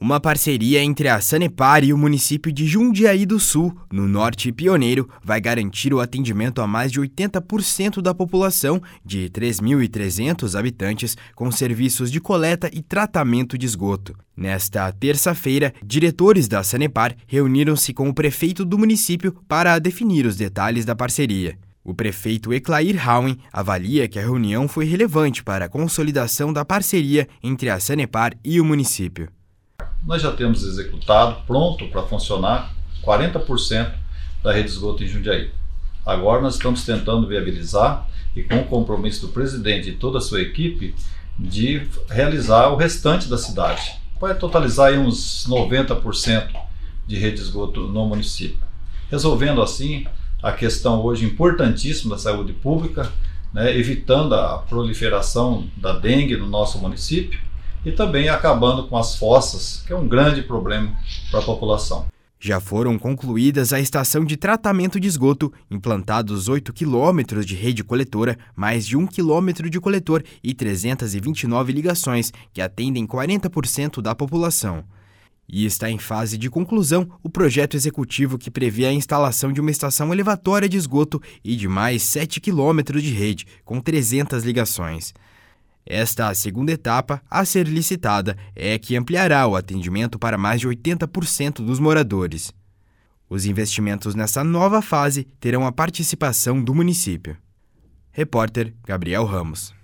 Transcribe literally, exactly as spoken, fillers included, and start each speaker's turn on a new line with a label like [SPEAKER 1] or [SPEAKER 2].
[SPEAKER 1] Uma parceria entre a Sanepar e o município de Jundiaí do Sul, no Norte Pioneiro, vai garantir o atendimento a mais de oitenta por cento da população de três mil e trezentos habitantes com serviços de coleta e tratamento de esgoto. Nesta terça-feira, diretores da Sanepar reuniram-se com o prefeito do município para definir os detalhes da parceria. O prefeito Eclair Hauen avalia que a reunião foi relevante para a consolidação da parceria entre a Sanepar e o município.
[SPEAKER 2] Nós já temos executado, pronto para funcionar, quarenta por cento da rede de esgoto em Jundiaí. Agora nós estamos tentando viabilizar, e com o compromisso do presidente e toda a sua equipe, de realizar o restante da cidade. Vai totalizar aí uns noventa por cento de rede de esgoto no município. Resolvendo assim a questão hoje importantíssima da saúde pública, né, evitando a proliferação da dengue no nosso município, e também acabando com as fossas, que é um grande problema para a população.
[SPEAKER 1] Já foram concluídas a estação de tratamento de esgoto, implantados oito quilômetros de rede coletora, mais de um quilômetro de coletor e trezentas e vinte e nove ligações, que atendem quarenta por cento da população. E está em fase de conclusão o projeto executivo que prevê a instalação de uma estação elevatória de esgoto e de mais sete quilômetros de rede, com trezentas ligações. Esta segunda etapa, a ser licitada, é que ampliará o atendimento para mais de oitenta por cento dos moradores. Os investimentos nessa nova fase terão a participação do município. Repórter Gabriel Ramos.